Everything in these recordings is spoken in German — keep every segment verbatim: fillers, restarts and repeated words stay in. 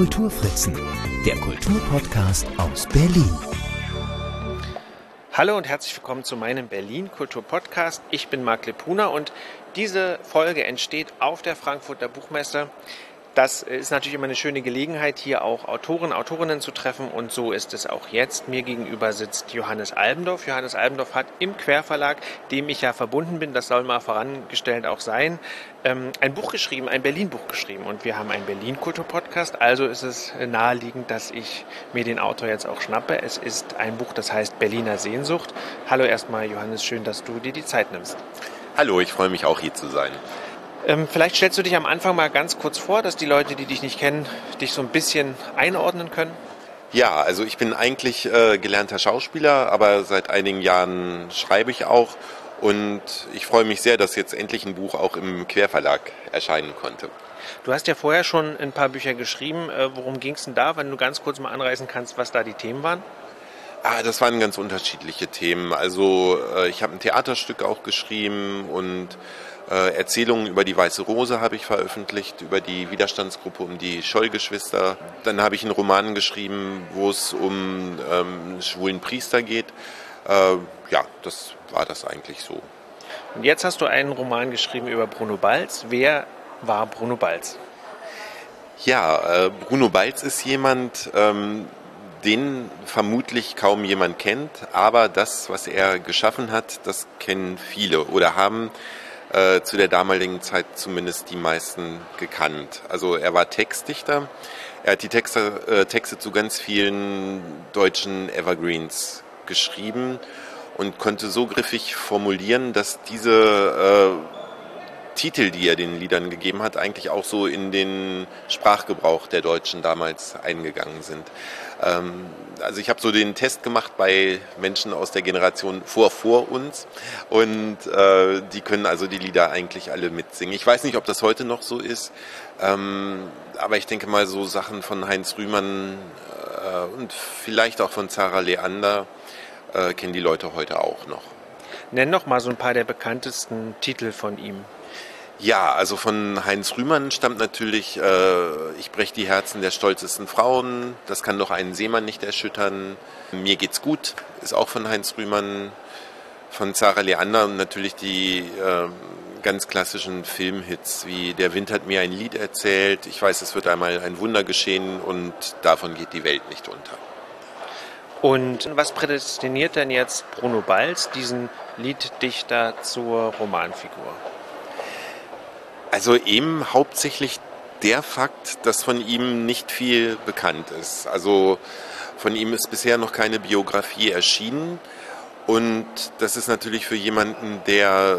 Kulturfritzen, der Kulturpodcast aus Berlin. Hallo und herzlich willkommen zu meinem Berlin Kulturpodcast. Ich bin Marc Lepuna und diese Folge entsteht auf der Frankfurter Buchmesse. Das ist natürlich immer eine schöne Gelegenheit, hier auch Autoren, Autorinnen zu treffen, und so ist es auch jetzt. Mir gegenüber sitzt Johannes Albendorf. Johannes Albendorf hat im Querverlag, dem ich ja verbunden bin, das soll mal vorangestellt auch sein, ein Buch geschrieben, ein Berlin-Buch geschrieben, und wir haben einen Berlin-Kultur-Podcast, also ist es naheliegend, dass ich mir den Autor jetzt auch schnappe. Es ist ein Buch, das heißt Berliner Sehnsucht. Hallo erstmal Johannes, schön, dass du dir die Zeit nimmst. Hallo, ich freue mich auch hier zu sein. Ähm, vielleicht stellst du dich am Anfang mal ganz kurz vor, dass die Leute, die dich nicht kennen, dich so ein bisschen einordnen können. Ja, also ich bin eigentlich äh, gelernter Schauspieler, aber seit einigen Jahren schreibe ich auch, und ich freue mich sehr, dass jetzt endlich ein Buch auch im Querverlag erscheinen konnte. Du hast ja vorher schon ein paar Bücher geschrieben. Äh, worum ging es denn da, wenn du ganz kurz mal anreißen kannst, was da die Themen waren? Ah, das waren ganz unterschiedliche Themen. Also äh, ich habe ein Theaterstück auch geschrieben und äh, Erzählungen über die Weiße Rose habe ich veröffentlicht, über die Widerstandsgruppe um die Scholl-Geschwister. Dann habe ich einen Roman geschrieben, wo es um ähm, einen schwulen Priester geht. Äh, ja, das war das eigentlich so. Und jetzt hast du einen Roman geschrieben über Bruno Balz. Wer war Bruno Balz? Ja, äh, Bruno Balz ist jemand, ähm, den vermutlich kaum jemand kennt, aber das, was er geschaffen hat, das kennen viele oder haben äh, zu der damaligen Zeit zumindest die meisten gekannt. Also er war Textdichter, er hat die Texte, äh, Texte zu ganz vielen deutschen Evergreens geschrieben und konnte so griffig formulieren, dass diese äh, Titel, die er den Liedern gegeben hat, eigentlich auch so in den Sprachgebrauch der Deutschen damals eingegangen sind. Ähm, also ich habe so den Test gemacht bei Menschen aus der Generation vor vor uns, und äh, die können also die Lieder eigentlich alle mitsingen. Ich weiß nicht, ob das heute noch so ist, ähm, aber ich denke mal, so Sachen von Heinz Rühmann äh, und vielleicht auch von Zara Leander äh, kennen die Leute heute auch noch. Nenn doch mal so ein paar der bekanntesten Titel von ihm. Ja, also von Heinz Rühmann stammt natürlich äh, Ich brech die Herzen der stolzesten Frauen, das kann doch einen Seemann nicht erschüttern. Mir geht's gut, ist auch von Heinz Rühmann. Von Zara Leander und natürlich die äh, ganz klassischen Filmhits wie Der Wind hat mir ein Lied erzählt, Ich weiß, es wird einmal ein Wunder geschehen und Davon geht die Welt nicht unter. Und was prädestiniert denn jetzt Bruno Balz, diesen Lieddichter, zur Romanfigur? Also eben hauptsächlich der Fakt, dass von ihm nicht viel bekannt ist. Also von ihm ist bisher noch keine Biografie erschienen, und das ist natürlich für jemanden, der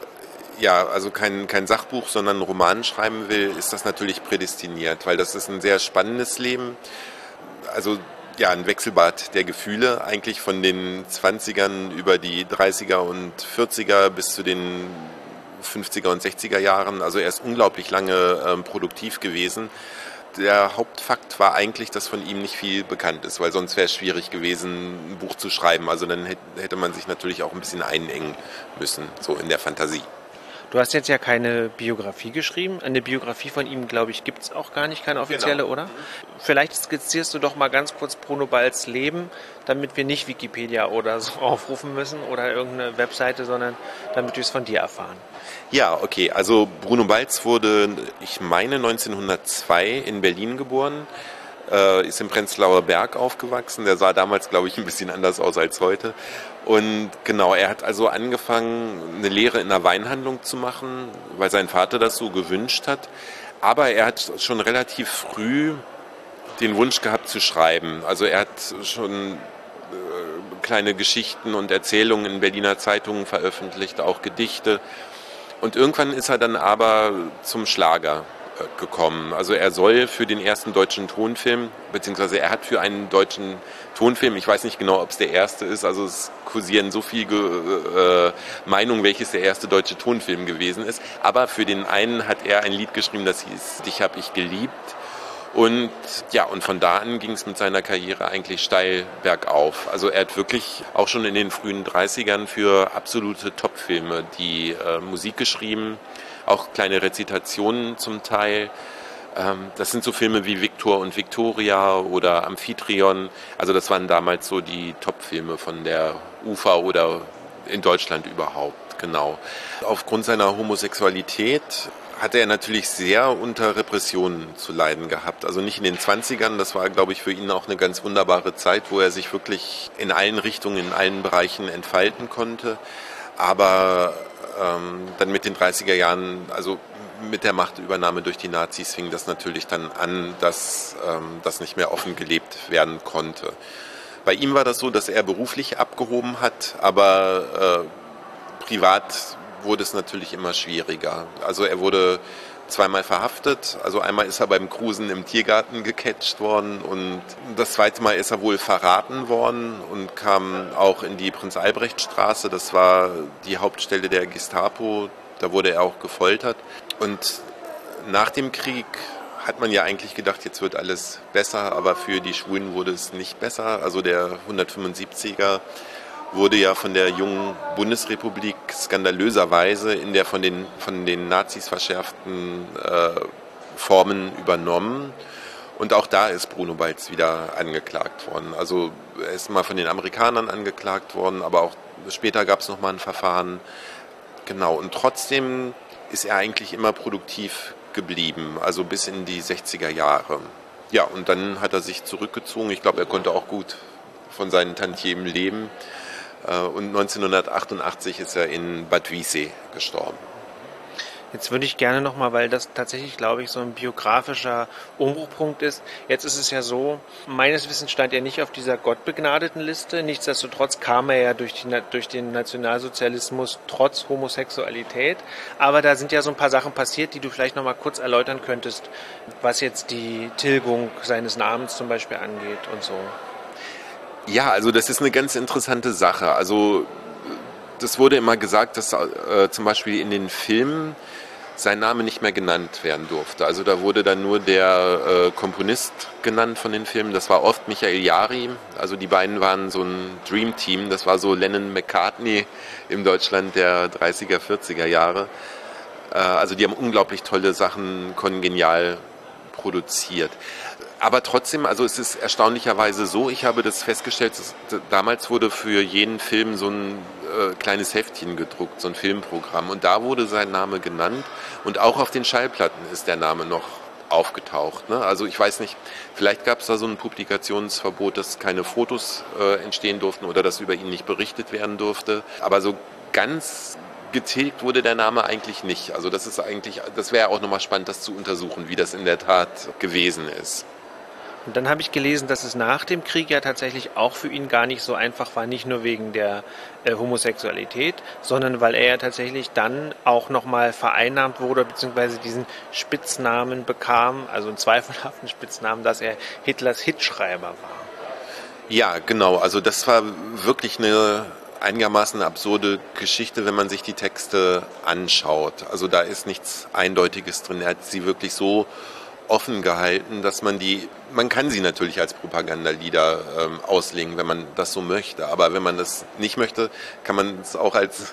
ja also kein, kein Sachbuch, sondern einen Roman schreiben will, ist das natürlich prädestiniert, weil das ist ein sehr spannendes Leben. Also ja, ein Wechselbad der Gefühle, eigentlich von den zwanzigern über die dreißiger und vierziger bis zu den fünfziger und sechziger Jahren, also er ist unglaublich lange ähm, produktiv gewesen. Der Hauptfakt war eigentlich, dass von ihm nicht viel bekannt ist, weil sonst wäre es schwierig gewesen, ein Buch zu schreiben. Also dann hätte man sich natürlich auch ein bisschen einengen müssen, so in der Fantasie. Du hast jetzt ja keine Biografie geschrieben. Eine Biografie von ihm, glaube ich, gibt es auch gar nicht, keine offizielle, genau. Oder? Vielleicht skizzierst du doch mal ganz kurz Bruno Balz' Leben, damit wir nicht Wikipedia oder so aufrufen müssen oder irgendeine Webseite, sondern damit wir es von dir erfahren. Ja, okay. Also Bruno Balz wurde, ich meine, neunzehnhundertzwei in Berlin geboren, äh, ist im Prenzlauer Berg aufgewachsen. Der sah damals, glaube ich, ein bisschen anders aus als heute. Und genau, er hat also angefangen, eine Lehre in einer Weinhandlung zu machen, weil sein Vater das so gewünscht hat. Aber er hat schon relativ früh den Wunsch gehabt zu schreiben. Also er hat schon äh, kleine Geschichten und Erzählungen in Berliner Zeitungen veröffentlicht, auch Gedichte. Und irgendwann ist er dann aber zum Schlager gekommen. Also er soll für den ersten deutschen Tonfilm, beziehungsweise er hat für einen deutschen Tonfilm, ich weiß nicht genau, ob es der erste ist, also es kursieren so viele äh, Meinungen, welches der erste deutsche Tonfilm gewesen ist, aber für den einen hat er ein Lied geschrieben, das hieß Dich hab ich geliebt. Und ja, und von da an ging es mit seiner Karriere eigentlich steil bergauf. Also er hat wirklich auch schon in den frühen dreißigern für absolute Topfilme die äh, Musik geschrieben, auch kleine Rezitationen zum Teil. Ähm, das sind so Filme wie Victor und Victoria oder Amphitryon. Also das waren damals so die Top-Filme von der U F A oder in Deutschland überhaupt, genau. Aufgrund seiner Homosexualität hatte er natürlich sehr unter Repressionen zu leiden gehabt. Also nicht in den zwanzigern, das war, glaube ich, für ihn auch eine ganz wunderbare Zeit, wo er sich wirklich in allen Richtungen, in allen Bereichen entfalten konnte. Aber ähm, dann mit den dreißiger Jahren, also mit der Machtübernahme durch die Nazis fing das natürlich dann an, dass ähm, das nicht mehr offen gelebt werden konnte. Bei ihm war das so, dass er beruflich abgehoben hat, aber äh, privat wurde es natürlich immer schwieriger. Also er wurde zweimal verhaftet. Also einmal ist er beim Cruisen im Tiergarten gecatcht worden und das zweite Mal ist er wohl verraten worden und kam auch in die Prinz-Albrecht-Straße. Das war die Hauptstelle der Gestapo. Da wurde er auch gefoltert. Und nach dem Krieg hat man ja eigentlich gedacht, jetzt wird alles besser, aber für die Schwulen wurde es nicht besser. Also der hundertfünfundsiebziger wurde ja von der jungen Bundesrepublik skandalöserweise in der von den, von den Nazis verschärften äh, Formen übernommen. Und auch da ist Bruno Balz wieder angeklagt worden. Also er ist mal von den Amerikanern angeklagt worden, aber auch später gab es nochmal ein Verfahren. Genau, und trotzdem ist er eigentlich immer produktiv geblieben, also bis in die sechziger Jahre. Ja, und dann hat er sich zurückgezogen. Ich glaube, er konnte auch gut von seinen Tantiemen leben. Und neunzehnhundertachtundachtzig ist er in Bad Wiessee gestorben. Jetzt würde ich gerne nochmal, weil das tatsächlich, glaube ich, so ein biografischer Umbruchpunkt ist. Jetzt ist es ja so, meines Wissens stand er nicht auf dieser gottbegnadeten Liste. Nichtsdestotrotz kam er ja durch, die, durch den Nationalsozialismus trotz Homosexualität. Aber da sind ja so ein paar Sachen passiert, die du vielleicht nochmal kurz erläutern könntest, was jetzt die Tilgung seines Namens zum Beispiel angeht und so. Ja, also das ist eine ganz interessante Sache. Also das wurde immer gesagt, dass äh, zum Beispiel in den Filmen sein Name nicht mehr genannt werden durfte. Also da wurde dann nur der äh, Komponist genannt von den Filmen. Das war oft Michael Jari. Also die beiden waren so ein Dream-Team. Das war so Lennon-McCartney im Deutschland der dreißiger, vierziger Jahre. Äh, also die haben unglaublich tolle Sachen kongenial produziert. Aber trotzdem, also es ist erstaunlicherweise so, ich habe das festgestellt, dass, damals wurde für jeden Film so ein äh, kleines Heftchen gedruckt, so ein Filmprogramm. Und da wurde sein Name genannt und auch auf den Schallplatten ist der Name noch aufgetaucht. Ne? Also ich weiß nicht, vielleicht gab es da so ein Publikationsverbot, dass keine Fotos äh, entstehen durften oder dass über ihn nicht berichtet werden durfte. Aber so ganz getilgt wurde der Name eigentlich nicht. Also das ist eigentlich, das wäre auch nochmal spannend, das zu untersuchen, wie das in der Tat gewesen ist. Und dann habe ich gelesen, dass es nach dem Krieg ja tatsächlich auch für ihn gar nicht so einfach war, nicht nur wegen der äh, Homosexualität, sondern weil er ja tatsächlich dann auch nochmal vereinnahmt wurde, beziehungsweise diesen Spitznamen bekam, also einen zweifelhaften Spitznamen, dass er Hitlers Hitschreiber war. Ja, genau. Also das war wirklich eine einigermaßen absurde Geschichte, wenn man sich die Texte anschaut. Also da ist nichts Eindeutiges drin. Er hat sie wirklich so offen gehalten, dass man die, man kann sie natürlich als Propagandalieder ähm, auslegen, wenn man das so möchte, aber wenn man das nicht möchte, kann man es auch als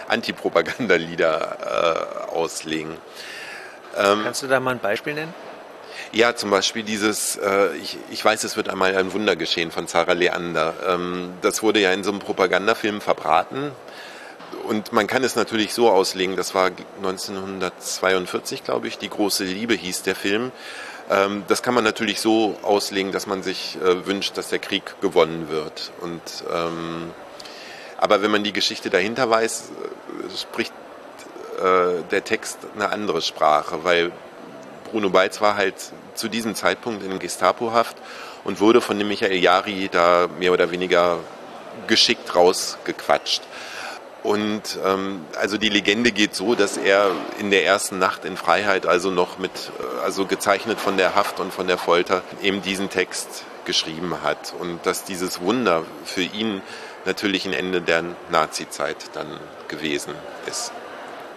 Antipropagandalieder äh, auslegen. Ähm, Kannst du da mal ein Beispiel nennen? Ja, zum Beispiel dieses, äh, ich, ich weiß, es wird einmal ein Wunder geschehen von Sarah Leander. Ähm, das wurde ja in so einem Propagandafilm verbraten. Und man kann es natürlich so auslegen, das war neunzehnhundertzweiundvierzig, glaube ich, Die große Liebe hieß der Film. Ähm, das kann man natürlich so auslegen, dass man sich äh, wünscht, dass der Krieg gewonnen wird. Und, ähm, aber wenn man die Geschichte dahinter weiß, äh, spricht äh, der Text eine andere Sprache, weil Bruno Balz war halt zu diesem Zeitpunkt in Gestapohaft und wurde von dem Michael Jari da mehr oder weniger geschickt rausgequatscht. Und ähm, also die Legende geht so, dass er in der ersten Nacht in Freiheit, also noch mit, also gezeichnet von der Haft und von der Folter, eben diesen Text geschrieben hat. Und dass dieses Wunder für ihn natürlich ein Ende der Nazi-Zeit dann gewesen ist.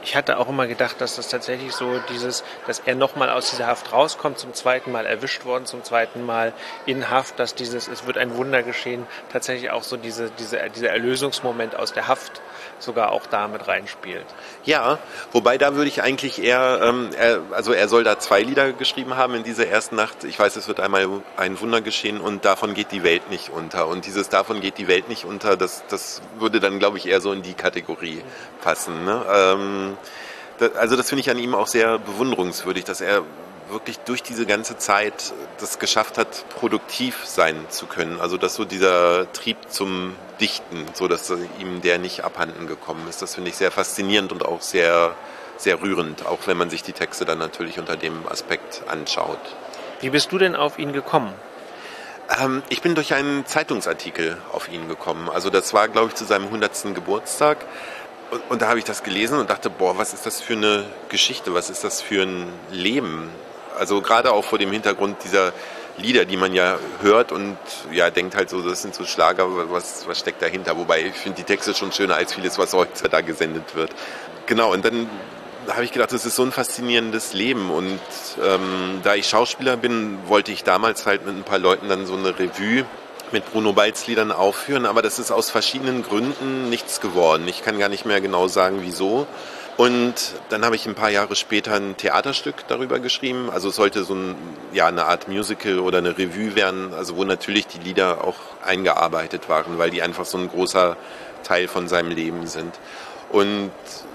Ich hatte auch immer gedacht, dass das tatsächlich so dieses, dass er nochmal aus dieser Haft rauskommt, zum zweiten Mal erwischt worden, zum zweiten Mal in Haft, dass dieses, es wird ein Wunder geschehen, tatsächlich auch so diese, diese, dieser Erlösungsmoment aus der Haft sogar auch da mit reinspielt. Ja, wobei da würde ich eigentlich eher, ähm, er, also er soll da zwei Lieder geschrieben haben in dieser ersten Nacht. Ich weiß, es wird einmal ein Wunder geschehen und davon geht die Welt nicht unter. Und dieses davon geht die Welt nicht unter, das, das würde dann, glaube ich, eher so in die Kategorie passen. Ne? Ähm, da, also das finde ich an ihm auch sehr bewunderungswürdig, dass er wirklich durch diese ganze Zeit das geschafft hat, produktiv sein zu können. Also dass so dieser Trieb zum Dichten, so dass ihm der nicht abhanden gekommen ist. Das finde ich sehr faszinierend und auch sehr, sehr rührend, auch wenn man sich die Texte dann natürlich unter dem Aspekt anschaut. Wie bist du denn auf ihn gekommen? Ähm, ich bin durch einen Zeitungsartikel auf ihn gekommen. Also das war, glaube ich, zu seinem hundertsten Geburtstag. Und, und da habe ich das gelesen und dachte, boah, was ist das für eine Geschichte, was ist das für ein Leben? Also gerade auch vor dem Hintergrund dieser Lieder, die man ja hört und ja denkt halt so, das sind so Schlager, was, was steckt dahinter? Wobei ich finde die Texte schon schöner als vieles, was heute da gesendet wird. Genau, und dann habe ich gedacht, das ist so ein faszinierendes Leben und ähm, da ich Schauspieler bin, wollte ich damals halt mit ein paar Leuten dann so eine Revue mit Bruno Balz Liedern aufführen, aber das ist aus verschiedenen Gründen nichts geworden. Ich kann gar nicht mehr genau sagen, wieso. Und dann habe ich ein paar Jahre später ein Theaterstück darüber geschrieben. Also es sollte so ein, ja, eine Art Musical oder eine Revue werden, also wo natürlich die Lieder auch eingearbeitet waren, weil die einfach so ein großer Teil von seinem Leben sind. Und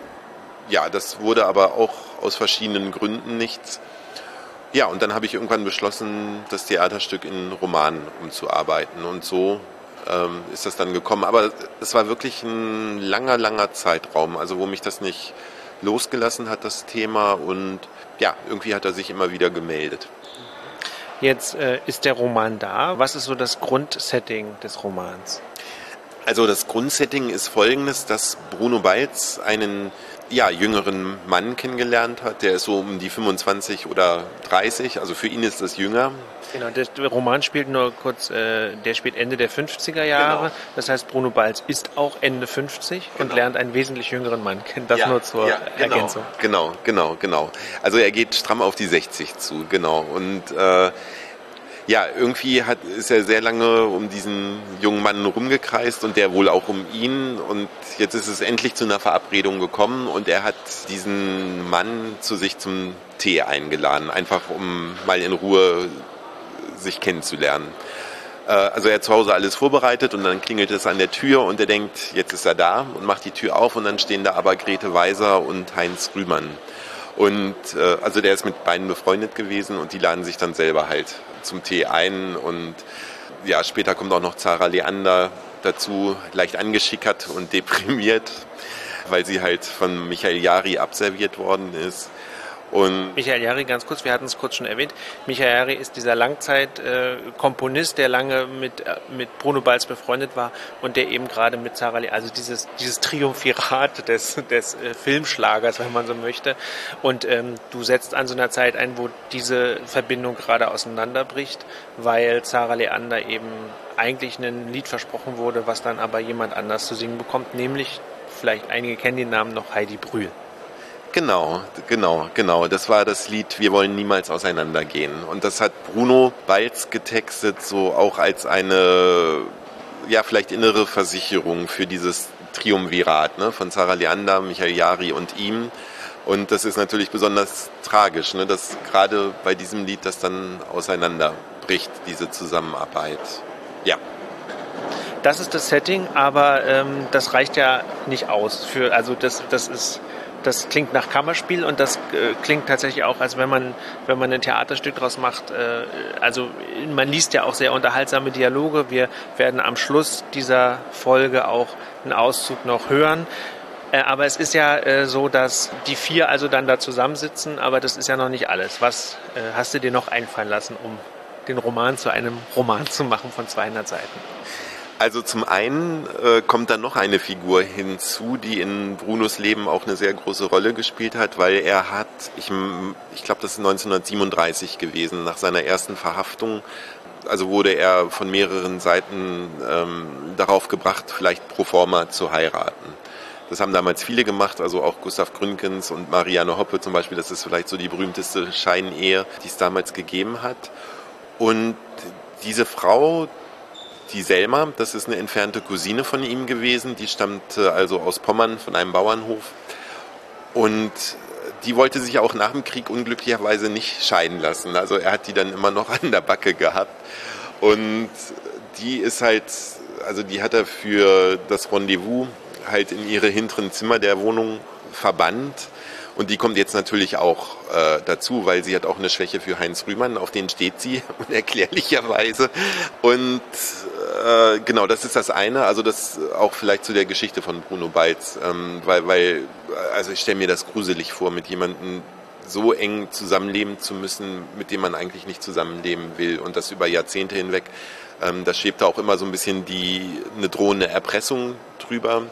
ja, das wurde aber auch aus verschiedenen Gründen nichts. Ja, und dann habe ich irgendwann beschlossen, das Theaterstück in Roman umzuarbeiten. Und so ähm, ist das dann gekommen. Aber es war wirklich ein langer, langer Zeitraum, also wo mich das nicht losgelassen hat, das Thema. Und ja, irgendwie hat er sich immer wieder gemeldet. Jetzt äh, ist der Roman da. Was ist so das Grundsetting des Romans? Also das Grundsetting ist folgendes, dass Bruno Balz einen ja, jüngeren Mann kennengelernt hat. Der ist so um die fünfundzwanzig oder dreißig, also für ihn ist das jünger. Genau, der Roman spielt nur kurz, äh, der spielt Ende der fünfziger Jahre. Genau. Das heißt, Bruno Balz ist auch Ende fünfzig genau. und lernt einen wesentlich jüngeren Mann kennen. Das ja, nur zur ja, genau, Ergänzung. Genau, genau, genau. Also er geht stramm auf die sechzig zu, genau. Und äh, ja, irgendwie hat, ist er sehr lange um diesen jungen Mann rumgekreist und der wohl auch um ihn. Und jetzt ist es endlich zu einer Verabredung gekommen und er hat diesen Mann zu sich zum Tee eingeladen, einfach um mal in Ruhe sich kennenzulernen. Also er hat zu Hause alles vorbereitet und dann klingelt es an der Tür und er denkt, jetzt ist er da und macht die Tür auf und dann stehen da aber Grete Weiser und Heinz Rühmann. Und äh, also der ist mit beiden befreundet gewesen und die laden sich dann selber halt zum Tee ein und ja, später kommt auch noch Zara Leander dazu, leicht angeschickert und deprimiert, weil sie halt von Michael Jari abserviert worden ist. Und Michael Jari, ganz kurz, wir hatten es kurz schon erwähnt, Michael Jari ist dieser Langzeitkomponist, äh, der lange mit, äh, mit Bruno Balz befreundet war und der eben gerade mit Zara Leander, also dieses, dieses Triumphirat des, des äh, Filmschlagers, wenn man so möchte. Und ähm, du setzt an so einer Zeit ein, wo diese Verbindung gerade auseinanderbricht, weil Zara Leander eben eigentlich ein Lied versprochen wurde, was dann aber jemand anders zu singen bekommt, nämlich, vielleicht einige kennen den Namen noch, Heidi Brühl. Genau, genau, genau. Das war das Lied Wir wollen niemals auseinandergehen. Und das hat Bruno Balz getextet, so auch als eine, ja, vielleicht innere Versicherung für dieses Triumvirat, ne, von Zara Leander, Michael Jari und ihm. Und das ist natürlich besonders tragisch, ne, dass gerade bei diesem Lied das dann auseinanderbricht, diese Zusammenarbeit. Ja. Das ist das Setting, aber ähm, das reicht ja nicht aus. Für, also das, das ist... Das klingt nach Kammerspiel und das äh, klingt tatsächlich auch, als wenn man, wenn man ein Theaterstück draus macht. Äh, also man liest ja auch sehr unterhaltsame Dialoge. Wir werden am Schluss dieser Folge auch einen Auszug noch hören. Äh, aber es ist ja äh, so, dass die vier also dann da zusammensitzen, aber das ist ja noch nicht alles. Was äh, hast du dir noch einfallen lassen, um den Roman zu einem Roman zu machen von zweihundert Seiten? Also zum einen äh, kommt dann noch eine Figur hinzu, die in Brunos Leben auch eine sehr große Rolle gespielt hat, weil er hat, ich, ich glaube, das ist neunzehnhundertsiebenunddreißig gewesen, nach seiner ersten Verhaftung, also wurde er von mehreren Seiten ähm, darauf gebracht, vielleicht pro forma zu heiraten. Das haben damals viele gemacht, also auch Gustav Gründgens und Marianne Hoppe zum Beispiel. Das ist vielleicht so die berühmteste Scheinehe, die es damals gegeben hat. Und diese Frau, die Selma, das ist eine entfernte Cousine von ihm gewesen, die stammte also aus Pommern von einem Bauernhof. Und die wollte sich auch nach dem Krieg unglücklicherweise nicht scheiden lassen. Also er hat die dann immer noch an der Backe gehabt. Und die ist halt, also die hat er für das Rendezvous halt in ihre hinteren Zimmer der Wohnung verbannt. Und die kommt jetzt natürlich auch äh, dazu, weil sie hat auch eine Schwäche für Heinz Rühmann, auf den steht sie unerklärlicherweise. Und äh, genau, das ist das eine, also das auch vielleicht zu der Geschichte von Bruno Balz, ähm, weil, weil, also ich stelle mir das gruselig vor, mit jemandem so eng zusammenleben zu müssen, mit dem man eigentlich nicht zusammenleben will und das über Jahrzehnte hinweg. Ähm, da schwebt auch immer so ein bisschen die, eine drohende Erpressung drüber.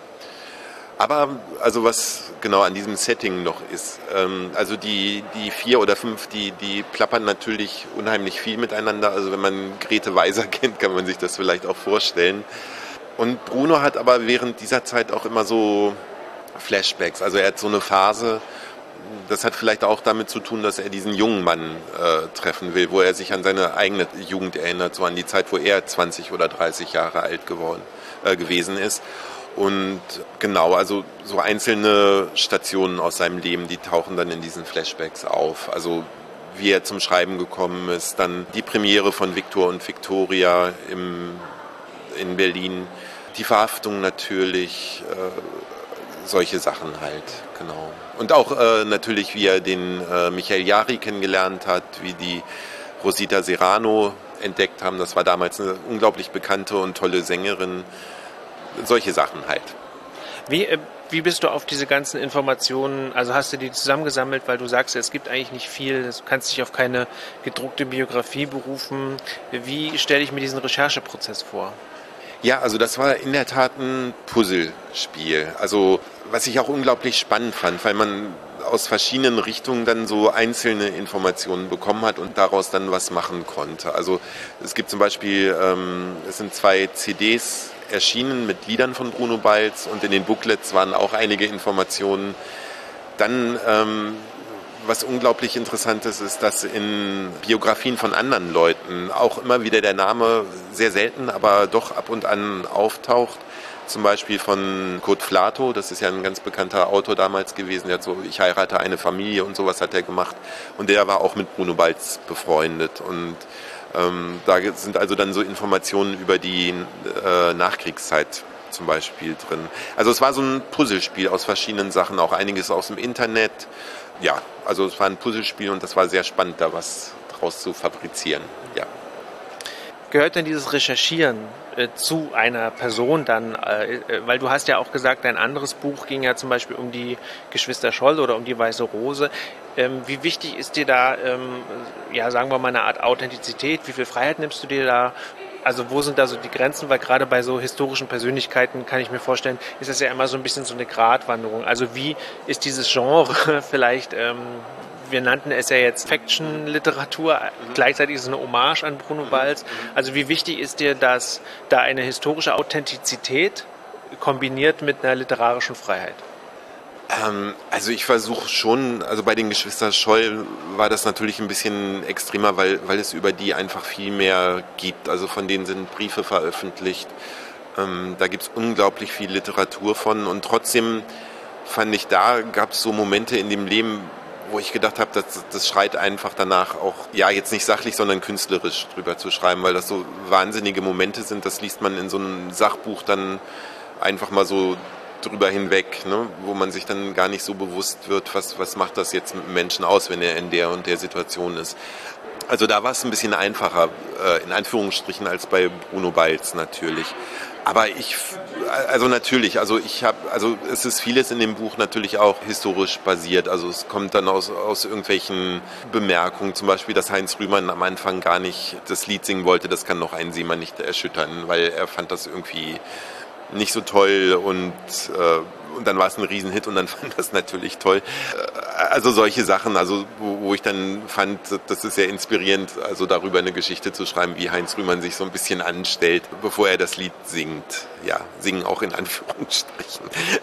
Aber also was genau an diesem Setting noch ist, ähm, also die, die vier oder fünf, die, die plappern natürlich unheimlich viel miteinander. Also wenn man Grete Weiser kennt, kann man sich das vielleicht auch vorstellen. Und Bruno hat aber während dieser Zeit auch immer so Flashbacks. Also er hat so eine Phase, das hat vielleicht auch damit zu tun, dass er diesen jungen Mann äh, treffen will, wo er sich an seine eigene Jugend erinnert, so an die Zeit, wo er zwanzig oder dreißig Jahre alt geworden, äh, gewesen ist. Und genau, also so einzelne Stationen aus seinem Leben, die tauchen dann in diesen Flashbacks auf. Also wie er zum Schreiben gekommen ist, dann die Premiere von Viktor und Viktoria im, in Berlin, die Verhaftung natürlich, äh, solche Sachen halt, genau. Und auch äh, natürlich, wie er den äh, Michael Jari kennengelernt hat, wie die Rosita Serrano entdeckt haben. Das war damals eine unglaublich bekannte und tolle Sängerin. Solche Sachen halt. Wie, äh, wie bist du auf diese ganzen Informationen, also hast du die zusammengesammelt, weil du sagst, es gibt eigentlich nicht viel, du kannst dich auf keine gedruckte Biografie berufen. Wie stelle ich mir diesen Rechercheprozess vor? Ja, also das war in der Tat ein Puzzlespiel. Also was ich auch unglaublich spannend fand, weil man aus verschiedenen Richtungen dann so einzelne Informationen bekommen hat und daraus dann was machen konnte. Also es gibt zum Beispiel, ähm, es sind zwei C Ds erschienen mit Liedern von Bruno Balz und in den Booklets waren auch einige Informationen. Dann, ähm, was unglaublich interessant ist, ist, dass in Biografien von anderen Leuten auch immer wieder der Name sehr selten, aber doch ab und an auftaucht. Zum Beispiel von Kurt Flato, das ist ja ein ganz bekannter Autor damals gewesen, der hat so Ich heirate eine Familie und sowas hat er gemacht. Und der war auch mit Bruno Balz befreundet. Und ähm, da sind also dann so Informationen über die äh, Nachkriegszeit zum Beispiel drin. Also es war so ein Puzzlespiel aus verschiedenen Sachen, auch einiges aus dem Internet. Ja, also es war ein Puzzlespiel und das war sehr spannend, da was draus zu fabrizieren. Ja. Gehört denn dieses Recherchieren äh, zu einer Person dann, äh, weil du hast ja auch gesagt, dein anderes Buch ging ja zum Beispiel um die Geschwister Scholl oder um die Weiße Rose. Ähm, wie wichtig ist dir da, ähm, ja sagen wir mal, eine Art Authentizität? Wie viel Freiheit nimmst du dir da? Also wo sind da so die Grenzen? Weil gerade bei so historischen Persönlichkeiten, kann ich mir vorstellen, ist das ja immer so ein bisschen so eine Gratwanderung. Also wie ist dieses Genre vielleicht... Ähm, wir nannten es ja jetzt Fiction-Literatur, mhm. Gleichzeitig ist es eine Hommage an Bruno Balz. Also wie wichtig ist dir, dass da eine historische Authentizität kombiniert mit einer literarischen Freiheit? Ähm, also ich versuche schon, also bei den Geschwister Scholl war das natürlich ein bisschen extremer, weil, weil es über die einfach viel mehr gibt. Also von denen sind Briefe veröffentlicht. Ähm, da gibt es unglaublich viel Literatur von und trotzdem fand ich, da gab es so Momente in dem Leben, wo ich gedacht habe, das, das schreit einfach danach auch, ja jetzt nicht sachlich, sondern künstlerisch drüber zu schreiben, weil das so wahnsinnige Momente sind, das liest man in so einem Sachbuch dann einfach mal so drüber hinweg, ne? Wo man sich dann gar nicht so bewusst wird, was, was macht das jetzt mit dem Menschen aus, wenn er in der und der Situation ist. Also da war es ein bisschen einfacher, äh, in Anführungsstrichen, als bei Bruno Balz natürlich. Aber ich, also natürlich, also ich habe, also es ist vieles in dem Buch natürlich auch historisch basiert. Also es kommt dann aus, aus irgendwelchen Bemerkungen, zum Beispiel, dass Heinz Rühmann am Anfang gar nicht das Lied singen wollte, das kann noch einen Seemann nicht erschüttern, weil er fand das irgendwie nicht so toll und, äh, und dann war es ein Riesenhit und dann fand das natürlich toll. Also solche Sachen, also wo, wo ich dann fand, das ist sehr inspirierend, also darüber eine Geschichte zu schreiben, wie Heinz Rühmann sich so ein bisschen anstellt, bevor er das Lied singt. Ja, singen auch in Anführungsstrichen.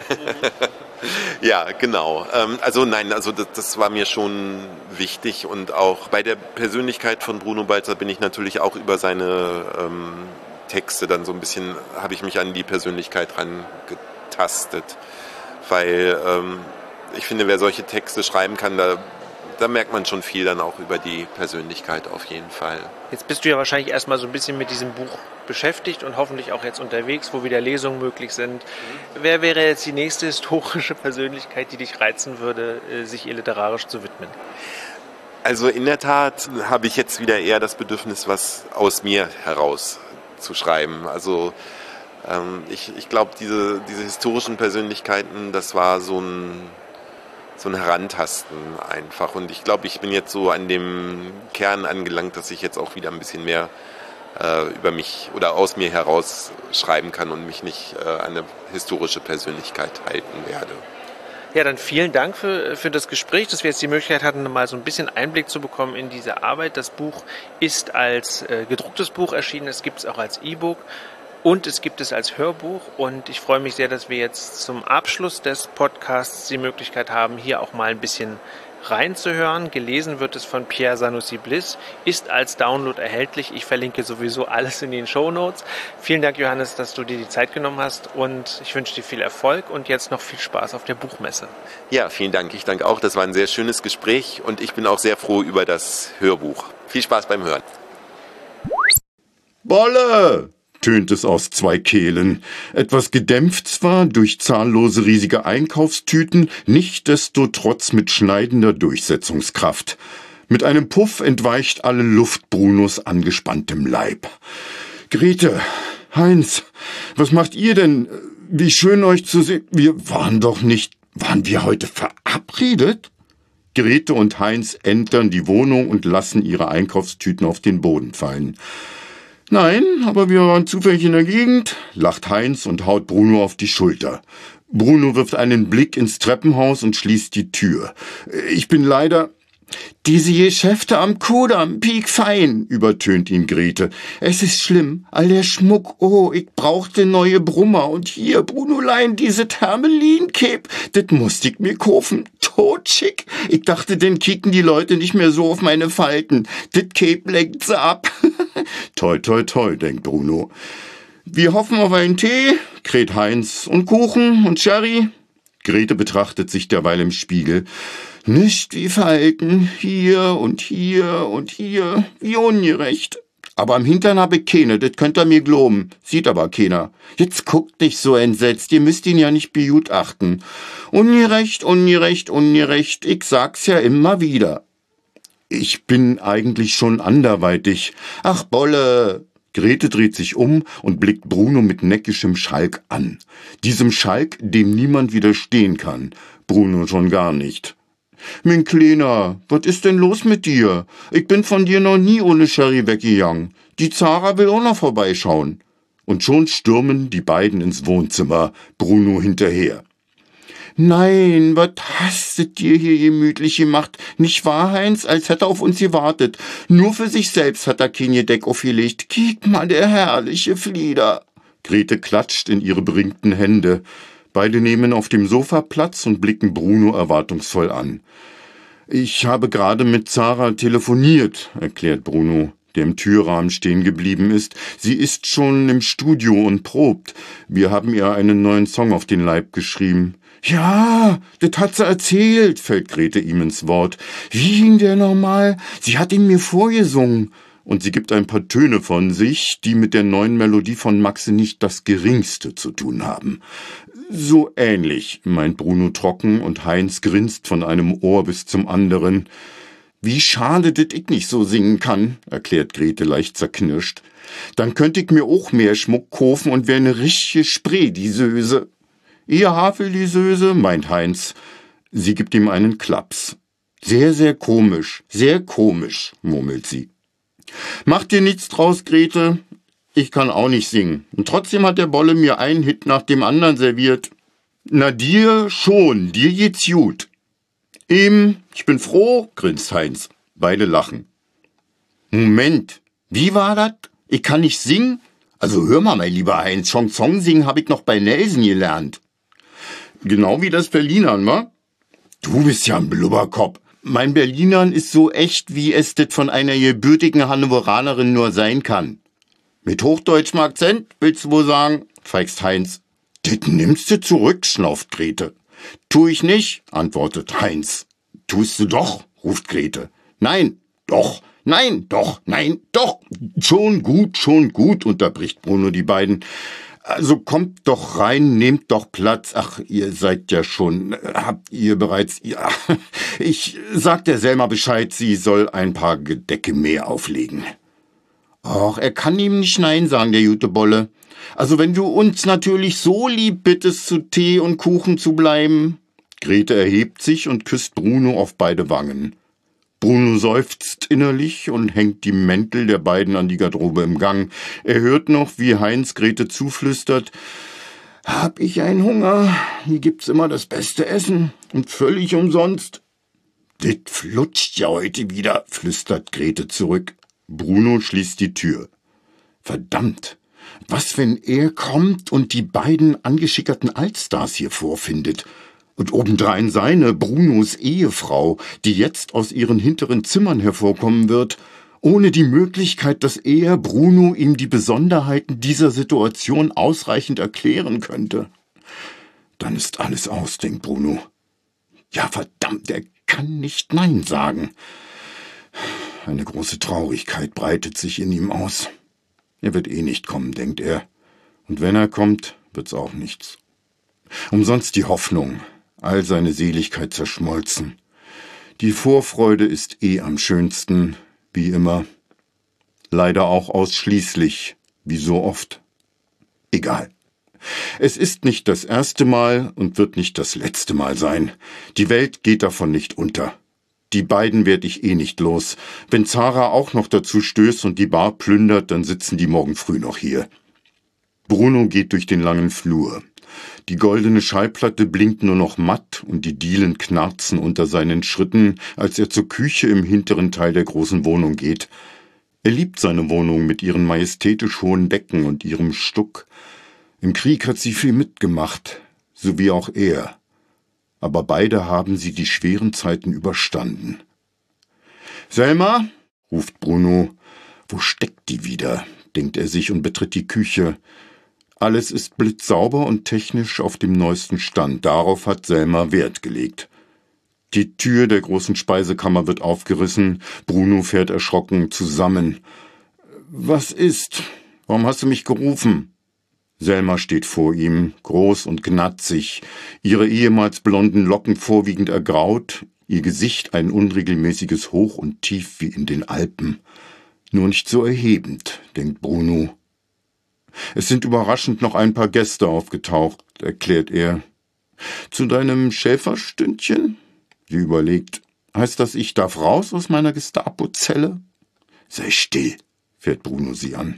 Ja, genau. Also nein, also das, das war mir schon wichtig und auch bei der Persönlichkeit von Bruno Balzer bin ich natürlich auch über seine ähm, Texte dann so ein bisschen, habe ich mich an die Persönlichkeit rangetastet, weil ähm, ich finde, wer solche Texte schreiben kann, da, da merkt man schon viel dann auch über die Persönlichkeit auf jeden Fall. Jetzt bist du ja wahrscheinlich erstmal so ein bisschen mit diesem Buch beschäftigt und hoffentlich auch jetzt unterwegs, wo wieder Lesungen möglich sind. Mhm. Wer wäre jetzt die nächste historische Persönlichkeit, die dich reizen würde, sich ihr literarisch zu widmen? Also in der Tat habe ich jetzt wieder eher das Bedürfnis, was aus mir heraus zu schreiben. Also ähm, ich, ich glaube, diese, diese historischen Persönlichkeiten, das war so ein so ein Herantasten einfach. Und ich glaube, ich bin jetzt so an dem Kern angelangt, dass ich jetzt auch wieder ein bisschen mehr äh, über mich oder aus mir heraus schreiben kann und mich nicht äh, an eine historische Persönlichkeit halten werde. Ja, dann vielen Dank für, für das Gespräch, dass wir jetzt die Möglichkeit hatten, mal so ein bisschen Einblick zu bekommen in diese Arbeit. Das Buch ist als äh, gedrucktes Buch erschienen, es gibt es auch als E-Book. Und es gibt es als Hörbuch und ich freue mich sehr, dass wir jetzt zum Abschluss des Podcasts die Möglichkeit haben, hier auch mal ein bisschen reinzuhören. Gelesen wird es von Pierre Sanoussi-Bliss, ist als Download erhältlich. Ich verlinke sowieso alles in den Shownotes. Vielen Dank, Johannes, dass du dir die Zeit genommen hast und ich wünsche dir viel Erfolg und jetzt noch viel Spaß auf der Buchmesse. Ja, vielen Dank. Ich danke auch. Das war ein sehr schönes Gespräch und ich bin auch sehr froh über das Hörbuch. Viel Spaß beim Hören. Bolle! Tönt es aus zwei Kehlen. Etwas gedämpft zwar durch zahllose riesige Einkaufstüten, nichtsdestotrotz mit schneidender Durchsetzungskraft. Mit einem Puff entweicht alle Luft Brunos angespanntem Leib. Grete, Heinz, was macht ihr denn? Wie schön euch zu sehen. Wir waren doch nicht... Waren wir heute verabredet? Grete und Heinz entern die Wohnung und lassen ihre Einkaufstüten auf den Boden fallen. Nein, aber wir waren zufällig in der Gegend, lacht Heinz und haut Bruno auf die Schulter. Bruno wirft einen Blick ins Treppenhaus und schließt die Tür. Ich bin leider... Diese Geschäfte am Kudamm, piekfein, übertönt ihn Grete. Es ist schlimm, all der Schmuck, oh, ich brauchte neue Brummer und hier, Brunolein, diese Hermelin-Cape, das musste ich mir kaufen, totschick. Ich dachte, denn kicken die Leute nicht mehr so auf meine Falten. Das Cape lenkt sie ab. Toi, toi, toi, denkt Bruno. Wir hoffen auf einen Tee, kräht Heinz, und Kuchen und Sherry. Grete betrachtet sich derweil im Spiegel. Nicht wie Falten, hier und hier und hier, wie ungerecht. Aber am Hintern hab ich keine, das könnt ihr mir glauben. Sieht aber keiner. Jetzt guckt dich so entsetzt, ihr müsst ihn ja nicht begutachten. Ungerecht, ungerecht, ungerecht, ich sag's ja immer wieder. Ich bin eigentlich schon anderweitig. Ach, Bolle! Grete dreht sich um und blickt Bruno mit neckischem Schalk an. Diesem Schalk, dem niemand widerstehen kann. Bruno schon gar nicht. Mein Kleiner, was ist denn los mit dir? Ich bin von dir noch nie ohne Sherry weggegangen. Die Zara will auch noch vorbeischauen. Und schon stürmen die beiden ins Wohnzimmer, Bruno hinterher. Nein, was hast du dir hier gemütlich gemacht? Nicht wahr, Heinz, als hätte er auf uns gewartet. Nur für sich selbst hat er kein Gedeck aufgelegt. Kiek mal, der herrliche Flieder. Grete klatscht in ihre beringten Hände. Beide nehmen auf dem Sofa Platz und blicken Bruno erwartungsvoll an. Ich habe gerade mit Zara telefoniert, erklärt Bruno, der im Türrahmen stehen geblieben ist. Sie ist schon im Studio und probt. Wir haben ihr einen neuen Song auf den Leib geschrieben. Ja, das hat sie erzählt, fällt Grete ihm ins Wort. Wie ging der nochmal? Sie hat ihn mir vorgesungen. Und sie gibt ein paar Töne von sich, die mit der neuen Melodie von Maxe nicht das Geringste zu tun haben. So ähnlich, meint Bruno trocken, und Heinz grinst von einem Ohr bis zum anderen. Wie schade, dass ich nicht so singen kann, erklärt Grete leicht zerknirscht. Dann könnte ich mir auch mehr Schmuck kaufen und wär ne richtige Spree-Disöse. Ihr Havel-Disöse, meint Heinz. Sie gibt ihm einen Klaps. Sehr, sehr komisch, sehr komisch, murmelt sie. Mach dir nichts draus, Grete. Ich kann auch nicht singen. Und trotzdem hat der Bolle mir einen Hit nach dem anderen serviert. Na dir schon, dir geht's gut. Eben, ich bin froh, grinst Heinz. Beide lachen. Moment, wie war das? Ich kann nicht singen? Also hör mal, mein lieber Heinz, Chanson singen habe ich noch bei Nelson gelernt. Genau wie das Berlinern, wa? Du bist ja ein Blubberkopf. Mein Berlinern ist so echt, wie es das von einer gebürtigen Hannoveranerin nur sein kann. Mit hochdeutschem Akzent, willst du wohl sagen? Feigst Heinz. Das nimmst du zurück, schnauft Grete. Tu ich nicht, antwortet Heinz. Tust du doch, ruft Grete. Nein, doch, nein, doch, nein, doch. Schon gut, schon gut, unterbricht Bruno die beiden. Also kommt doch rein, nehmt doch Platz. Ach, ihr seid ja schon, habt ihr bereits, ja. Ich sag der Selma Bescheid, sie soll ein paar Gedecke mehr auflegen. Ach, er kann ihm nicht nein sagen, der gute Bolle. Also wenn du uns natürlich so lieb bittest, zu Tee und Kuchen zu bleiben. Grete erhebt sich und küsst Bruno auf beide Wangen. Bruno seufzt innerlich und hängt die Mäntel der beiden an die Garderobe im Gang. Er hört noch, wie Heinz Grete zuflüstert: Hab ich einen Hunger? Hier gibt's immer das beste Essen und völlig umsonst. Dit flutscht ja heute wieder, flüstert Grete zurück. Bruno schließt die Tür. Verdammt, was, wenn er kommt und die beiden angeschickerten Altstars hier vorfindet? Und obendrein seine, Brunos Ehefrau, die jetzt aus ihren hinteren Zimmern hervorkommen wird, ohne die Möglichkeit, dass er, Bruno, ihm die Besonderheiten dieser Situation ausreichend erklären könnte. Dann ist alles aus, denkt Bruno. Ja, verdammt, er kann nicht Nein sagen. Eine große Traurigkeit breitet sich in ihm aus. Er wird eh nicht kommen, denkt er. Und wenn er kommt, wird's auch nichts. Umsonst die Hoffnung, all seine Seligkeit zerschmolzen. Die Vorfreude ist eh am schönsten, wie immer. Leider auch ausschließlich, wie so oft. Egal. Es ist nicht das erste Mal und wird nicht das letzte Mal sein. Die Welt geht davon nicht unter. Die beiden werd ich eh nicht los. Wenn Zara auch noch dazu stößt und die Bar plündert, dann sitzen die morgen früh noch hier. Bruno geht durch den langen Flur. Die goldene Schallplatte blinkt nur noch matt und die Dielen knarzen unter seinen Schritten, als er zur Küche im hinteren Teil der großen Wohnung geht. Er liebt seine Wohnung mit ihren majestätisch hohen Decken und ihrem Stuck. Im Krieg hat sie viel mitgemacht, so wie auch er. Aber beide haben sie die schweren Zeiten überstanden. »Selma«, ruft Bruno. »Wo steckt die wieder?«, denkt er sich und betritt die Küche. Alles ist blitzsauber und technisch auf dem neuesten Stand. Darauf hat Selma Wert gelegt. Die Tür der großen Speisekammer wird aufgerissen. Bruno fährt erschrocken zusammen. »Was ist? Warum hast du mich gerufen?« Selma steht vor ihm, groß und gnatzig, ihre ehemals blonden Locken vorwiegend ergraut, ihr Gesicht ein unregelmäßiges Hoch und Tief wie in den Alpen. Nur nicht so erhebend, denkt Bruno. Es sind überraschend noch ein paar Gäste aufgetaucht, erklärt er. Zu deinem Schäferstündchen? Sie überlegt. Heißt das, ich darf raus aus meiner Gestapo-Zelle? Sei still, fährt Bruno sie an.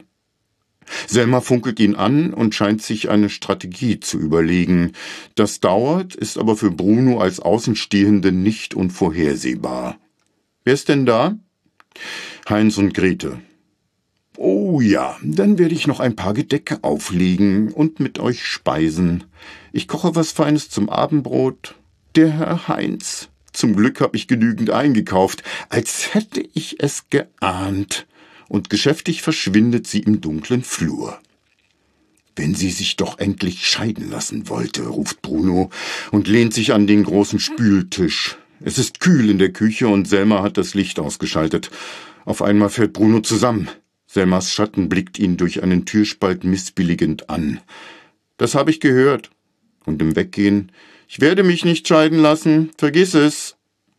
Selma funkelt ihn an und scheint sich eine Strategie zu überlegen. Das dauert, ist aber für Bruno als Außenstehende nicht unvorhersehbar. Wer ist denn da? Heinz und Grete. Oh ja, dann werde ich noch ein paar Gedecke auflegen und mit euch speisen. Ich koche was Feines zum Abendbrot. Der Herr Heinz. Zum Glück habe ich genügend eingekauft, als hätte ich es geahnt. Und geschäftig verschwindet sie im dunklen Flur. Wenn sie sich doch endlich scheiden lassen wollte, ruft Bruno und lehnt sich an den großen Spültisch. Es ist kühl in der Küche und Selma hat das Licht ausgeschaltet. Auf einmal fällt Bruno zusammen. Selmas Schatten blickt ihn durch einen Türspalt missbilligend an. Das habe ich gehört. Und im Weggehen: Ich werde mich nicht scheiden lassen, vergiss es.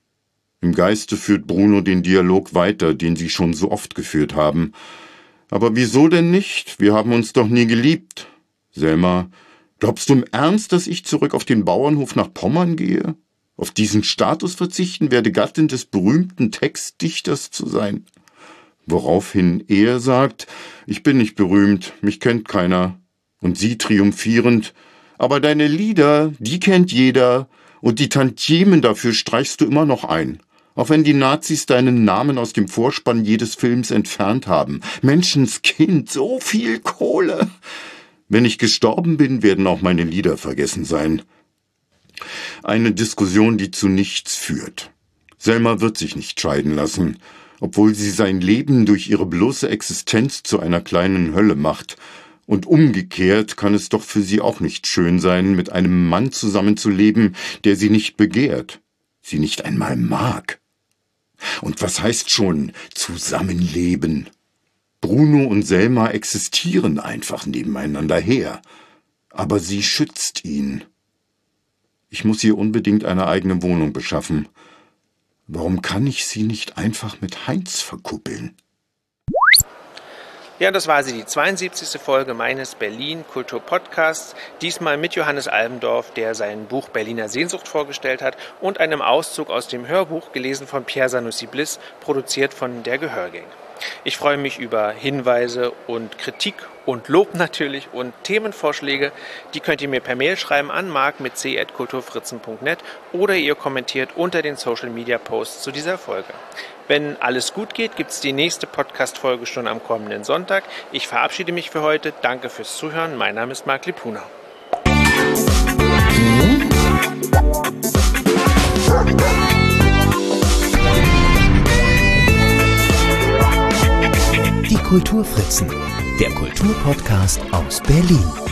Im Geiste führt Bruno den Dialog weiter, den sie schon so oft geführt haben. Aber wieso denn nicht? Wir haben uns doch nie geliebt. Selma: Glaubst du im Ernst, dass ich zurück auf den Bauernhof nach Pommern gehe? Auf diesen Status verzichten werde, Gattin des berühmten Textdichters zu sein? Woraufhin er sagt: Ich bin nicht berühmt, mich kennt keiner. Und sie triumphierend: Aber deine Lieder, die kennt jeder. Und die Tantiemen dafür streichst du immer noch ein. Auch wenn die Nazis deinen Namen aus dem Vorspann jedes Films entfernt haben. Menschenskind, so viel Kohle. Wenn ich gestorben bin, werden auch meine Lieder vergessen sein. Eine Diskussion, die zu nichts führt. Selma wird sich nicht scheiden lassen, obwohl sie sein Leben durch ihre bloße Existenz zu einer kleinen Hölle macht. Und umgekehrt kann es doch für sie auch nicht schön sein, mit einem Mann zusammenzuleben, der sie nicht begehrt, sie nicht einmal mag. Und was heißt schon zusammenleben? Bruno und Selma existieren einfach nebeneinander her. Aber sie schützt ihn. Ich muss ihr unbedingt eine eigene Wohnung beschaffen. Warum kann ich sie nicht einfach mit Heinz verkuppeln? Ja, das war sie, die zweiundsiebzigste Folge meines Berlin-Kultur-Podcasts. Diesmal mit Johannes Albendorf, der sein Buch Berliner Sehnsucht vorgestellt hat und einem Auszug aus dem Hörbuch, gelesen von Pierre Sanussi-Bliss, produziert von der Gehörgang. Ich freue mich über Hinweise und Kritik und Lob natürlich und Themenvorschläge. Die könnt ihr mir per Mail schreiben an mark mit c at kulturfritzen punkt net oder ihr kommentiert unter den Social-Media-Posts zu dieser Folge. Wenn alles gut geht, gibt es die nächste Podcast-Folge schon am kommenden Sonntag. Ich verabschiede mich für heute. Danke fürs Zuhören. Mein Name ist Mark Lipuna. Die Kulturfritzen, der Kulturpodcast aus Berlin.